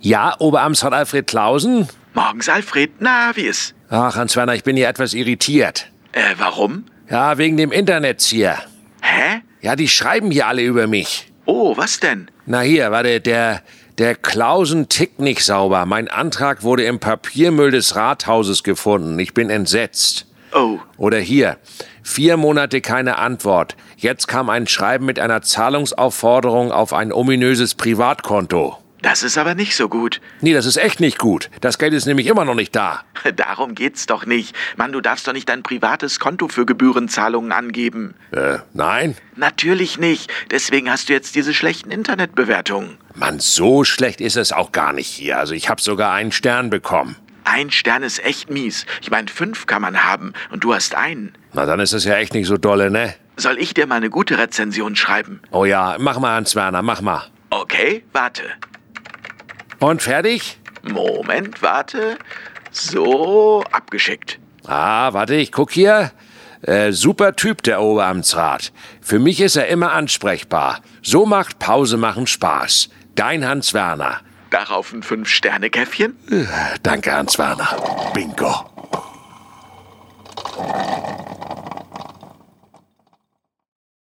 Ja, Oberamtsrat Alfred Clausen? Morgens, Alfred. Na, wie ist? Ach, Hans-Werner, ich bin hier etwas irritiert. Warum? Ja, wegen dem Internet hier. Hä? Ja, die schreiben hier alle über mich. Oh, was denn? Na hier, warte, der Clausen tickt nicht sauber. Mein Antrag wurde im Papiermüll des Rathauses gefunden. Ich bin entsetzt. Oh. Oder hier, 4 Monate keine Antwort. Jetzt kam ein Schreiben mit einer Zahlungsaufforderung auf ein ominöses Privatkonto. Das ist aber nicht so gut. Nee, das ist echt nicht gut. Das Geld ist nämlich immer noch nicht da. Darum geht's doch nicht. Mann, du darfst doch nicht dein privates Konto für Gebührenzahlungen angeben. Nein? Natürlich nicht. Deswegen hast du jetzt diese schlechten Internetbewertungen. Mann, so schlecht ist es auch gar nicht hier. Also ich habe sogar einen Stern bekommen. 1 Stern ist echt mies. Ich meine, 5 kann man haben und du hast einen. Na, dann ist es ja echt nicht so dolle, ne? Soll ich dir mal eine gute Rezension schreiben? Oh ja, mach mal, Hans-Werner, mach mal. Okay, warte. Und fertig? Moment, warte. So, abgeschickt. Ah, warte, ich guck hier. Super Typ, der Oberamtsrat. Für mich ist er immer ansprechbar. So macht Pause machen Spaß. Dein Hans-Werner. Darauf ein 5-Sterne-Käffchen? Danke, Hans-Werner. Bingo.